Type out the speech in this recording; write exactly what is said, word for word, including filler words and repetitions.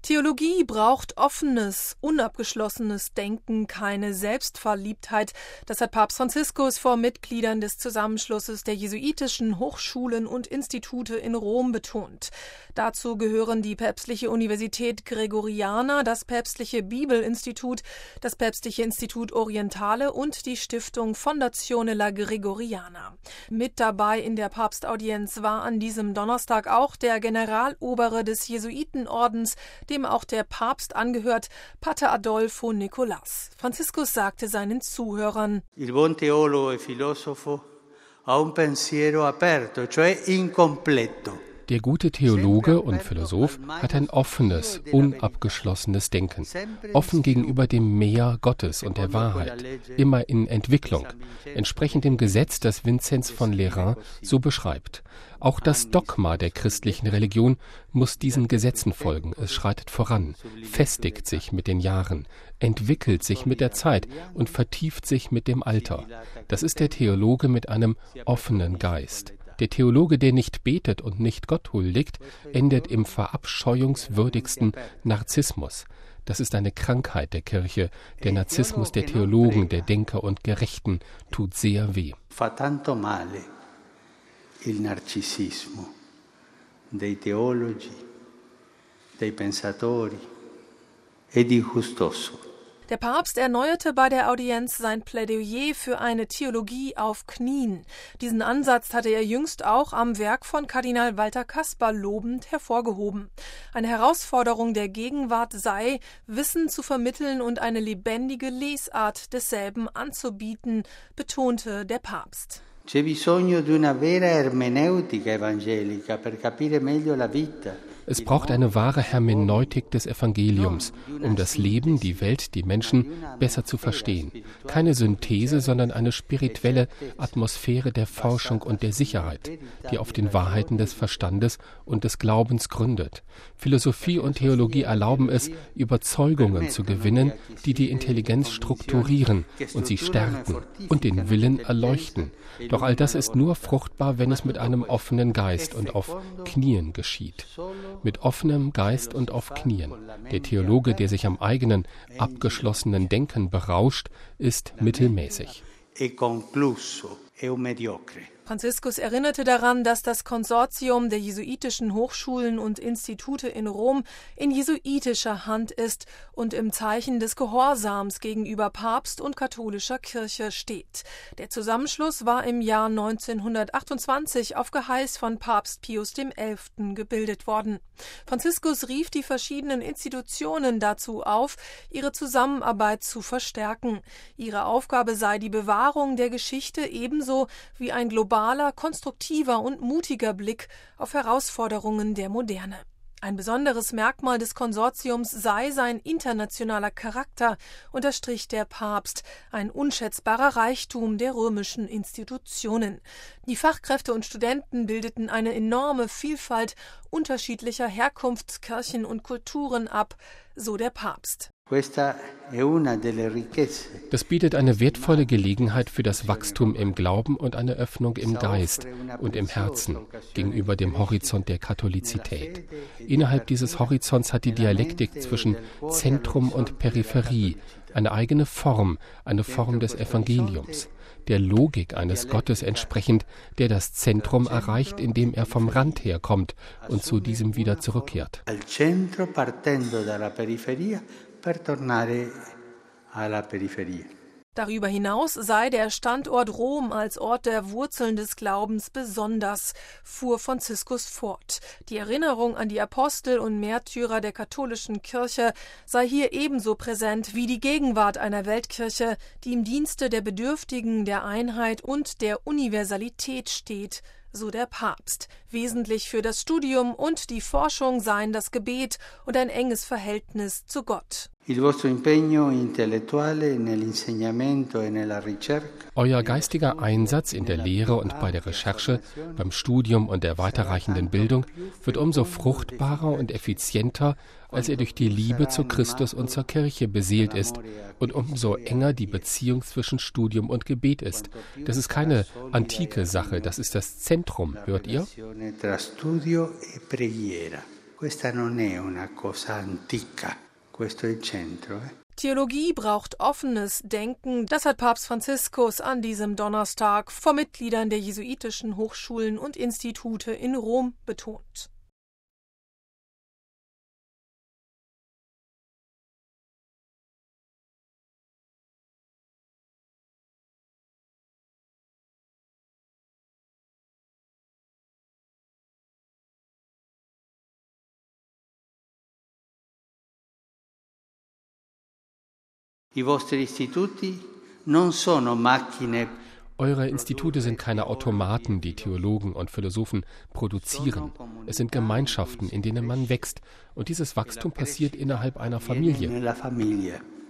Theologie braucht offenes, unabgeschlossenes Denken, keine Selbstverliebtheit. Das hat Papst Franziskus vor Mitgliedern des Zusammenschlusses der jesuitischen Hochschulen und Institute in Rom betont. Dazu gehören die Päpstliche Universität Gregoriana, das Päpstliche Bibelinstitut, das Päpstliche Institut Orientale und die Stiftung Fondazione La Gregoriana. Mit dabei in der Papstaudienz war an diesem Donnerstag auch der Generalobere des Jesuitenordens, dem auch der Papst angehört, Pater Adolfo Nicolás. Franziskus sagte seinen Zuhörern: Il buon teologo e filosofo ha un pensiero aperto, cioè incompleto. Der gute Theologe und Philosoph hat ein offenes, unabgeschlossenes Denken, offen gegenüber dem Meer Gottes und der Wahrheit, immer in Entwicklung, entsprechend dem Gesetz, das Vinzenz von Lerins so beschreibt. Auch das Dogma der christlichen Religion muss diesen Gesetzen folgen. Es schreitet voran, festigt sich mit den Jahren, entwickelt sich mit der Zeit und vertieft sich mit dem Alter. Das ist der Theologe mit einem offenen Geist. Der Theologe, der nicht betet und nicht Gott huldigt, endet im verabscheuungswürdigsten Narzissmus. Das ist eine Krankheit der Kirche. Der Narzissmus der Theologen, der Denker und Gerechten tut sehr weh. Fa tanto male il narcisismo dei teologi, dei pensatori e di Justoso. Der Papst erneuerte bei der Audienz sein Plädoyer für eine Theologie auf Knien. Diesen Ansatz hatte er jüngst auch am Werk von Kardinal Walter Kasper lobend hervorgehoben. Eine Herausforderung der Gegenwart sei, Wissen zu vermitteln und eine lebendige Lesart desselben anzubieten, betonte der Papst. C'è bisogno di una vera ermeneutica evangelica per capire meglio la vita. Es braucht eine wahre Hermeneutik des Evangeliums, um das Leben, die Welt, die Menschen besser zu verstehen. Keine Synthese, sondern eine spirituelle Atmosphäre der Forschung und der Sicherheit, die auf den Wahrheiten des Verstandes und des Glaubens gründet. Philosophie und Theologie erlauben es, Überzeugungen zu gewinnen, die die Intelligenz strukturieren und sie stärken und den Willen erleuchten. Doch all das ist nur fruchtbar, wenn es mit einem offenen Geist und auf Knien geschieht. Mit offenem Geist und auf Knien. Der Theologe, der sich am eigenen, abgeschlossenen Denken berauscht, ist mittelmäßig. Franziskus erinnerte daran, dass das Konsortium der jesuitischen Hochschulen und Institute in Rom in jesuitischer Hand ist und im Zeichen des Gehorsams gegenüber Papst und katholischer Kirche steht. Der Zusammenschluss war im Jahr neunzehnhundertachtundzwanzig auf Geheiß von Papst Pius der Elfte gebildet worden. Franziskus rief die verschiedenen Institutionen dazu auf, ihre Zusammenarbeit zu verstärken. Ihre Aufgabe sei die Bewahrung der Geschichte ebenso wie ein globaler, konstruktiver und mutiger Blick auf Herausforderungen der Moderne. Ein besonderes Merkmal des Konsortiums sei sein internationaler Charakter, unterstrich der Papst, ein unschätzbarer Reichtum der römischen Institutionen. Die Fachkräfte und Studenten bildeten eine enorme Vielfalt unterschiedlicher Herkunftskirchen und Kulturen ab, so der Papst. Das bietet eine wertvolle Gelegenheit für das Wachstum im Glauben und eine Öffnung im Geist und im Herzen gegenüber dem Horizont der Katholizität. Innerhalb dieses Horizonts hat die Dialektik zwischen Zentrum und Peripherie eine eigene Form, eine Form des Evangeliums, der Logik eines Gottes entsprechend, der das Zentrum erreicht, indem er vom Rand herkommt und zu diesem wieder zurückkehrt. Darüber hinaus sei der Standort Rom als Ort der Wurzeln des Glaubens besonders, fuhr Franziskus fort. Die Erinnerung an die Apostel und Märtyrer der katholischen Kirche sei hier ebenso präsent wie die Gegenwart einer Weltkirche, die im Dienste der Bedürftigen, der Einheit und der Universalität steht, so der Papst. Wesentlich für das Studium und die Forschung seien das Gebet und ein enges Verhältnis zu Gott. Euer geistiger Einsatz in der Lehre und bei der Recherche, beim Studium und der weiterreichenden Bildung wird umso fruchtbarer und effizienter, als er durch die Liebe zu Christus und zur Kirche beseelt ist und umso enger die Beziehung zwischen Studium und Gebet ist. Das ist keine antike Sache, das ist das Zentrum, hört ihr? Questa non è una cosa antica, questo è il centro. Eh? Theologie braucht offenes Denken, das hat Papst Franziskus an diesem Donnerstag vor Mitgliedern der jesuitischen Hochschulen und Institute in Rom betont. I vostri istituti non sono macchine. Eure Institute sind keine Automaten, die Theologen und Philosophen produzieren. Es sind Gemeinschaften, in denen man wächst. Und dieses Wachstum passiert innerhalb einer Familie.